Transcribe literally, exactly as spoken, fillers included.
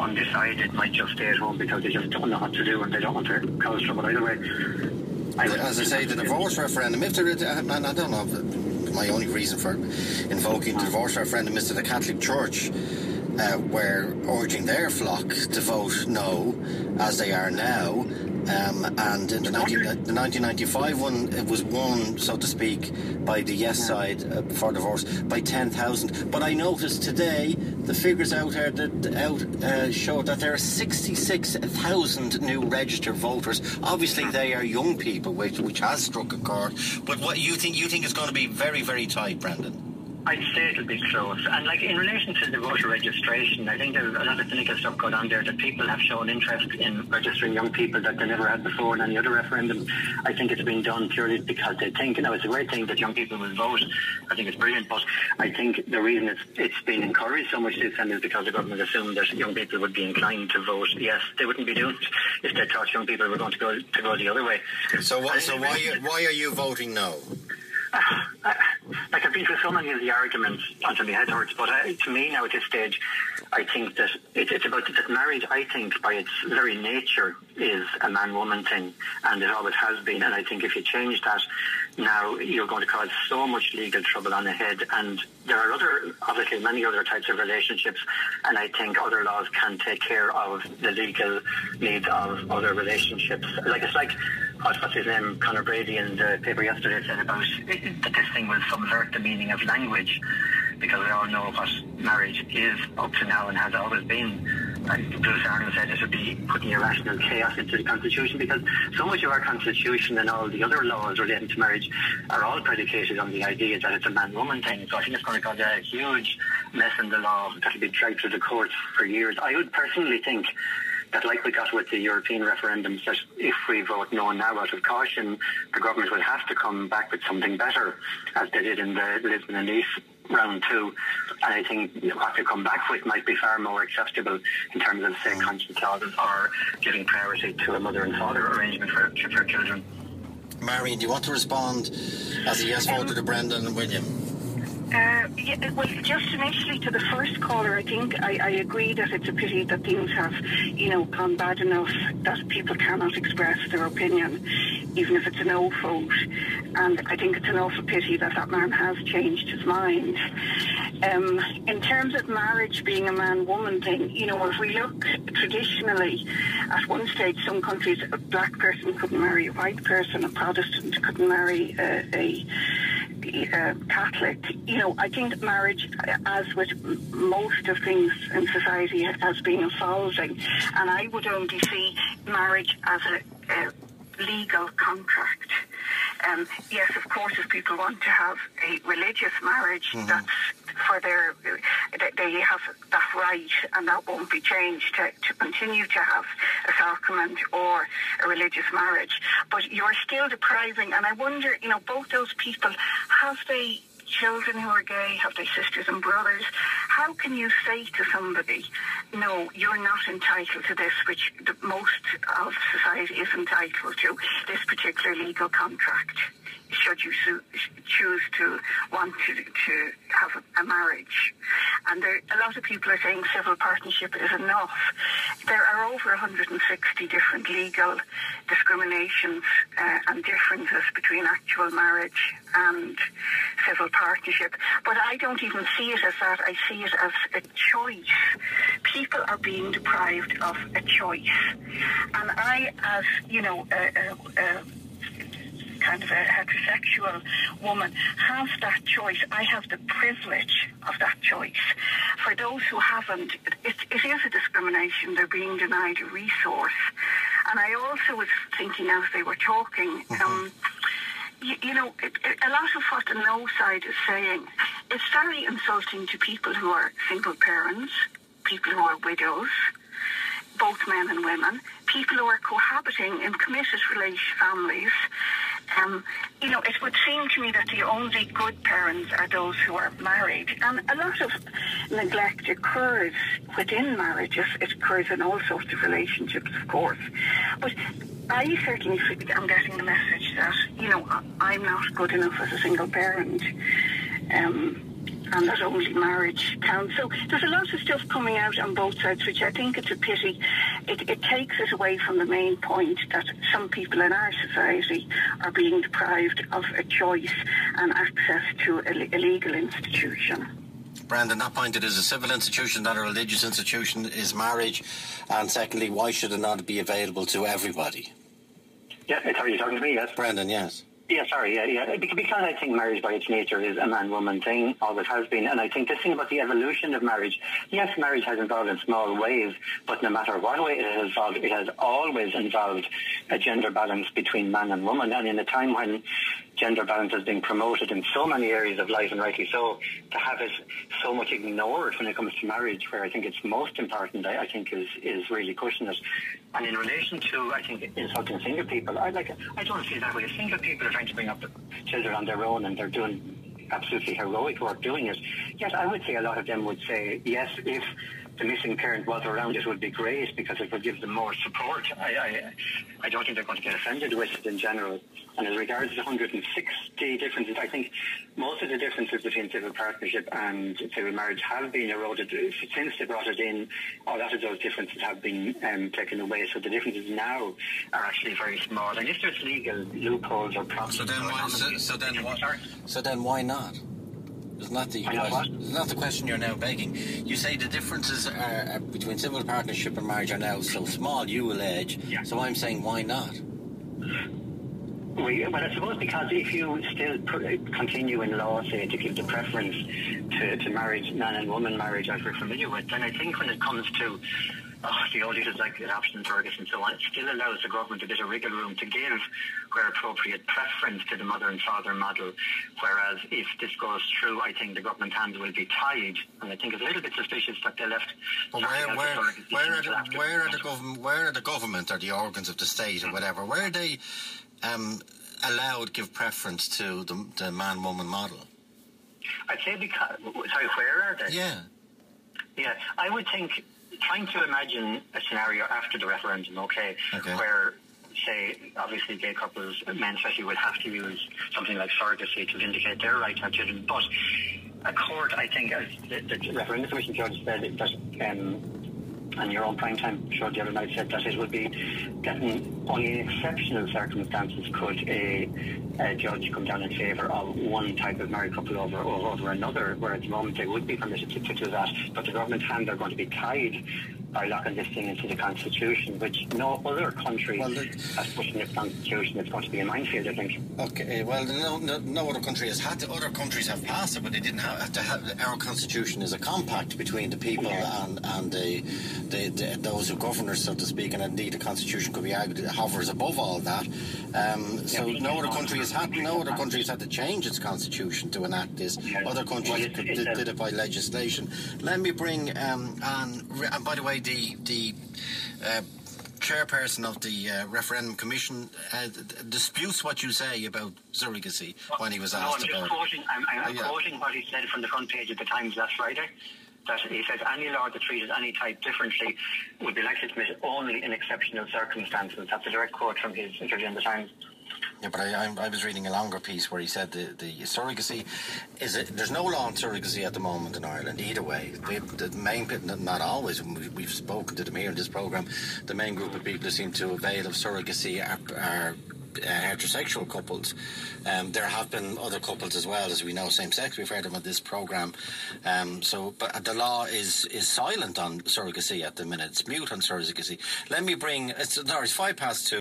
undecided might just stay at home because they just don't know what to do and they don't want to cause trouble either way. I As I say, the divorce referendum, if there is, and I don't know, my only reason for invoking the divorce referendum is that the Catholic Church uh, were urging their flock to vote no, as they are now. Um, and in the, nineteen, the nineteen ninety-five one, it was won, so to speak, by the yes side uh, for divorce by ten thousand. But I noticed today the figures out there that out uh, show that there are sixty-six thousand new registered voters. Obviously, they are young people, which which has struck a chord. But what you think? You think it's going to be very, very tight, Brendan? I'd say it'll be close. And like in relation to the voter registration, I think there's a lot of cynical stuff going on there, that people have shown interest in registering young people that they never had before in any other referendum. I think it's been done purely because they think, you know, it's a great thing that young people will vote. I think it's brilliant, but I think the reason it's it's been encouraged so much this time is because the government assumed that young people would be inclined to vote yes. They wouldn't be doing it if they thought young people were going to go to go the other way. So what, so why are, why are you voting no? Uh, uh, like I've been through so many of the arguments until my head hurts, but uh, to me now at this stage, I think that it, it's about that marriage, I think, by its very nature, is a man-woman thing, and it always has been. And I think if you change that now, you're going to cause so much legal trouble on ahead. And there are other, obviously, many other types of relationships, and I think other laws can take care of the legal needs of other relationships. Like it's like what's his name, Conor Brady, in the paper yesterday said about that this thing will subvert the meaning of language, because we all know what marriage is up to now and has always been. And Bruce Arnold said it would be putting irrational chaos into the Constitution, because so much of our Constitution and all the other laws relating to marriage are all predicated on the idea that it's a man-woman thing. So I think it's going to cause a huge mess in the law that will be dragged through the courts for years. I would personally think that, like we got with the European referendums, that if we vote no now out of caution, the government will have to come back with something better, as they did in the Lisbon and Nice round two. And I think what they come back with might be far more acceptable in terms of, say, conscience clauses or giving priority to a mother and father arrangement for, for children. Marion, do you want to respond as a yes voter to Brendan and William? Uh, yeah, well, just initially to the first caller, I think I, I agree that it's a pity that things have, you know, gone bad enough that people cannot express their opinion, even if it's a no vote. And I think it's an awful pity that that man has changed his mind. Um, in terms of marriage being a man-woman thing, you know, if we look traditionally, at one stage, some countries, a black person couldn't marry a white person, a Protestant couldn't marry a, a Uh, Catholic. You know, I think marriage, as with most of things in society, has been evolving, and I would only see marriage as a, a legal contract. Um, yes, of course, if people want to have a religious marriage, mm-hmm. that's for their, they have that right, and that won't be changed to, to continue to have a sacrament or a religious marriage. But you're still depriving, and I wonder, you know, both those people, have they children who are gay, have they sisters and brothers? How can you say to somebody, no, you're not entitled to this, which the, most of society is entitled to, this particular legal contract, should you su- choose to want to, to have a, a marriage? And there, a lot of people are saying civil partnership is enough. There are over one hundred sixty different legal discriminations uh, and differences between actual marriage and civil partnership. But I don't even see it as that. I see it as a choice. People are being deprived of a choice. And I, as, you know, a, a, a kind of a heterosexual woman, have that choice. I have the privilege of that choice. For those who haven't, it, it is a discrimination. They're being denied a resource. And I also was thinking as they were talking, mm-hmm. um, you, you know, it, it, a lot of what the no side is saying, it's very insulting to people who are single parents, people who are widows, both men and women, people who are cohabiting in committed relation families. Um, you know, it would seem to me that the only good parents are those who are married. And a lot of neglect occurs within marriages. It occurs in all sorts of relationships, of course. But I certainly am getting the message that, you know, I'm not good enough as a single parent. Um, and that only marriage counts. So there's a lot of stuff coming out on both sides, which I think it's a pity. It, it takes us away from the main point that some people in our society are being deprived of a choice and access to a, a legal institution. Brendan, that point, it is a civil institution, not a religious institution, is marriage. And secondly, why should it not be available to everybody? Yeah, are you talking to me, yes? Brendan, yes. Yeah, sorry, yeah, yeah. Because I think marriage by its nature is a man-woman thing, always has been. And I think this thing about the evolution of marriage, yes, marriage has evolved in small ways, but no matter what way it has evolved, it has always involved a gender balance between man and woman. And in a time when gender balance has been promoted in so many areas of life, and rightly so, to have it so much ignored when it comes to marriage, where I think it's most important, I, I think is, is really pushing it. And in relation to, I think, insulting single people, I like I don't feel that way. Single people are trying to bring up children on their own, and they're doing absolutely heroic work doing it. Yes, I would say a lot of them would say, yes, if the missing parent was around, it would be great because it would give them more support. I, I, I don't think they're going to get offended with it in general. And as regards to the one hundred sixty differences, I think most of the differences between civil partnership and civil marriage have been eroded. Since they brought it in, a lot of those differences have been um, taken away. So the differences now are actually very small. And if there's legal loopholes or problems... So then why, so, so then what, so then why not? Isn't that, the question, isn't that the question you're now begging? You say the differences are, are between civil partnership and marriage are now so small, you allege. Yeah. So I'm saying, why not? Well, I suppose because if you still continue in law, say, to give the preference to, to marriage, man and woman marriage, as we're familiar with, then I think when it comes to oh, the old issues like adoption, surrogacy and so on, it still allows the government a bit of wriggle room to give, where appropriate, preference to the mother and father model. Whereas if this goes through, I think the government hands will be tied, and I think it's a little bit suspicious that they left. But where, where, where, are the, where are the government, where are the government or the organs of the state or whatever? Where are they um, allowed to give preference to the, the man-woman model? I'd say because sorry, where are they? Yeah, yeah. I would think. Trying to imagine a scenario after the referendum, okay, okay. where, say, obviously gay couples, men especially, would have to use something like surrogacy to vindicate their right to have children. But a court, I think, as the, the referendum commission judge said, that, um, and your own prime time show the other night said that it would be that in only in exceptional circumstances could a, a judge come down in favour of one type of married couple over, over over another, where at the moment they would be permitted to, to do that. But the government's hands are going to be tied by locking this thing into the Constitution, which no other country well, the, has put in its Constitution. It's going to be a minefield, I think. Okay, well, no, no, no other country has had to. Other countries have passed it, but they didn't have to have. Our Constitution is a compact between the people yeah. and and the, the, the those who govern us, so to speak, and indeed the Constitution could be argued it hovers above all that. Um, so yeah, no other country has had no other country has had to change its Constitution to enact this. Yeah. Other countries well, could, did, did it by legislation. Let me bring um, and, and by the way. The the uh, chairperson of the uh, referendum commission uh, disputes what you say about surrogacy well, when he was asked no, I'm about just quoting, it. I'm, I'm oh, yeah. quoting what he said from the front page of the Times last Friday. That he says any law that treated any type differently would be likely to commit only in exceptional circumstances. That's a direct quote from his interview in the Times. Yeah, but I, I, I was reading a longer piece where he said the, the surrogacy is it, there's no law on surrogacy at the moment in Ireland either way. The, the main, not always, we've spoken to them here in this programme, the main group of people who seem to avail of surrogacy are, are uh, heterosexual couples. Um, there have been other couples as well, as we know, same-sex, we've heard them on this programme. Um, so, but the law is, is silent on surrogacy at the minute. It's mute on surrogacy. Let me bring, it's, no, it's five past two.